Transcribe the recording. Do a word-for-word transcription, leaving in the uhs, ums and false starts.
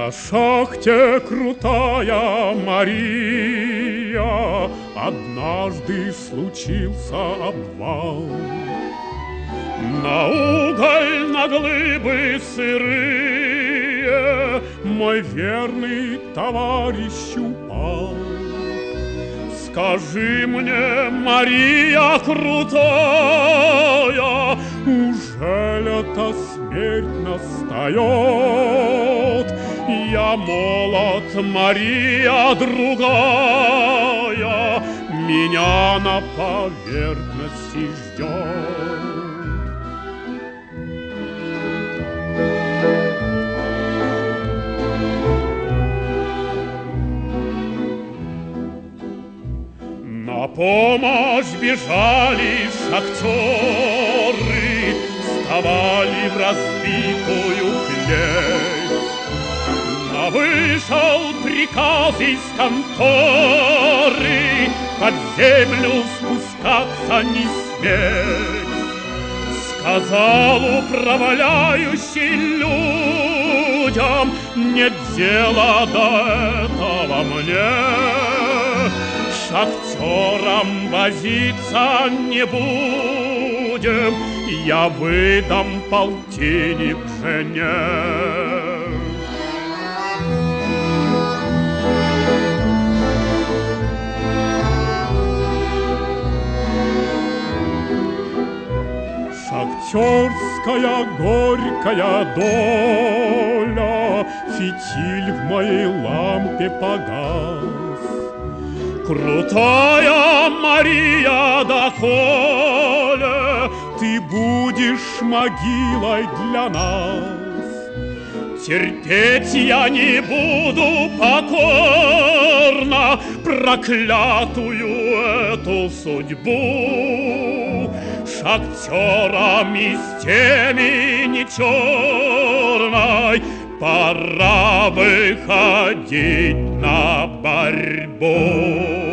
На шахте крутая Мария, однажды случился обвал. На уголь, на глыбы сырые мой верный товарищ упал. Скажи мне, Мария крутая, ужель это смерть настает? Я молод, Мария другая меня на поверхности ждет. На помощь бежали шахтеры, вставали в разбитую клеть. Но вышел приказ из конторы под землю спускаться не сметь. Сказал управляющий людям: нет дела до этого мне. Шахтерам возиться не будем, я выдам полтинник жене. Шахтерская горькая доля, фитиль в моей лампе погас. Крутая Мария, доколе ты будешь могилой для нас? Терпеть я не буду покорно проклятую эту судьбу. Шахтерам и с темени черной пора выходить на борьбу.